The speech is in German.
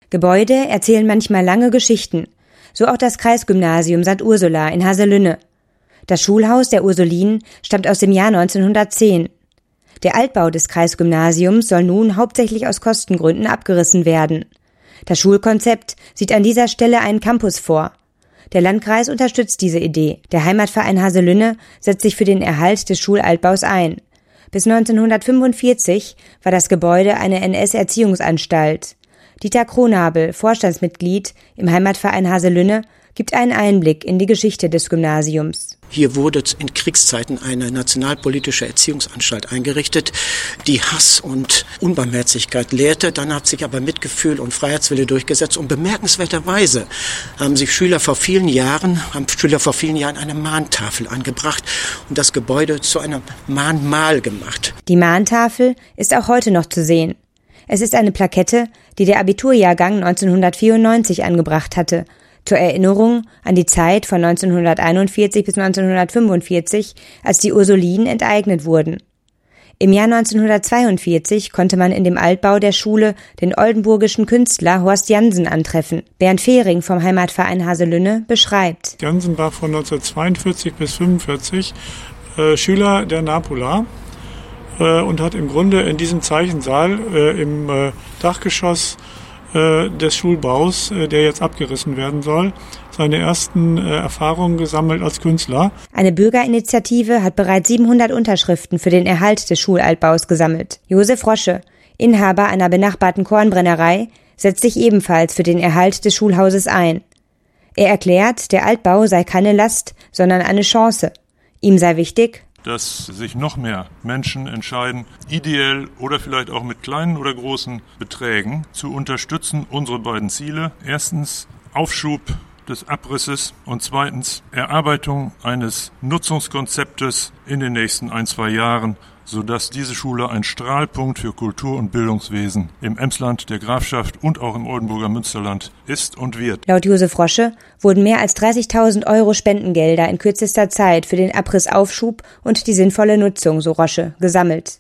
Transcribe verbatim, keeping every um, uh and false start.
Gebäude erzählen manchmal lange Geschichten, so auch das Kreisgymnasium Sankt Ursula in Haselünne. Das Schulhaus der Ursulinen stammt aus dem Jahr neunzehnhundertzehn. Der Altbau des Kreisgymnasiums soll nun hauptsächlich aus Kostengründen abgerissen werden. Das Schulkonzept sieht an dieser Stelle einen Campus vor. Der Landkreis unterstützt diese Idee. Der Heimatverein Haselünne setzt sich für den Erhalt des Schulaltbaus ein. Bis neunzehnhundertfünfundvierzig war das Gebäude eine N S-Erziehungsanstalt. Dieter Kronabel, Vorstandsmitglied im Heimatverein Haselünne, gibt einen Einblick in die Geschichte des Gymnasiums. Hier wurde in Kriegszeiten eine nationalpolitische Erziehungsanstalt eingerichtet, die Hass und Unbarmherzigkeit lehrte. Dann hat sich aber Mitgefühl und Freiheitswille durchgesetzt. Und bemerkenswerterweise haben sich Schüler vor vielen Jahren, haben Schüler vor vielen Jahren eine Mahntafel angebracht und das Gebäude zu einem Mahnmal gemacht. Die Mahntafel ist auch heute noch zu sehen. Es ist eine Plakette, die der Abiturjahrgang neunzehnhundertvierundneunzig angebracht hatte, zur Erinnerung an die Zeit von neunzehnhunderteinundvierzig bis neunzehnhundertfünfundvierzig, als die Ursulinen enteignet wurden. Im Jahr neunzehnhundertzweiundvierzig konnte man in dem Altbau der Schule den oldenburgischen Künstler Horst Jansen antreffen. Bernd Fehring vom Heimatverein Haselünne beschreibt. Jansen war von neunzehnhundertzweiundvierzig bis fünfundvierzig äh, Schüler der Napula äh, und hat im Grunde in diesem Zeichensaal äh, im äh, Dachgeschoss des Schulbaus, der jetzt abgerissen werden soll, seine ersten Erfahrungen gesammelt als Künstler. Eine Bürgerinitiative hat bereits siebenhundert Unterschriften für den Erhalt des Schulaltbaus gesammelt. Josef Rosche, Inhaber einer benachbarten Kornbrennerei, setzt sich ebenfalls für den Erhalt des Schulhauses ein. Er erklärt, der Altbau sei keine Last, sondern eine Chance. Ihm sei wichtig, dass sich noch mehr Menschen entscheiden, ideell oder vielleicht auch mit kleinen oder großen Beträgen zu unterstützen unsere beiden Ziele. Erstens Aufschub des Abrisses und zweitens Erarbeitung eines Nutzungskonzeptes in den nächsten ein, zwei Jahren, sodass diese Schule ein Strahlpunkt für Kultur- und Bildungswesen im Emsland, der Grafschaft und auch im Oldenburger Münsterland ist und wird. Laut Josef Rosche wurden mehr als dreißigtausend Euro Spendengelder in kürzester Zeit für den Abrissaufschub und die sinnvolle Nutzung, so Rosche, gesammelt.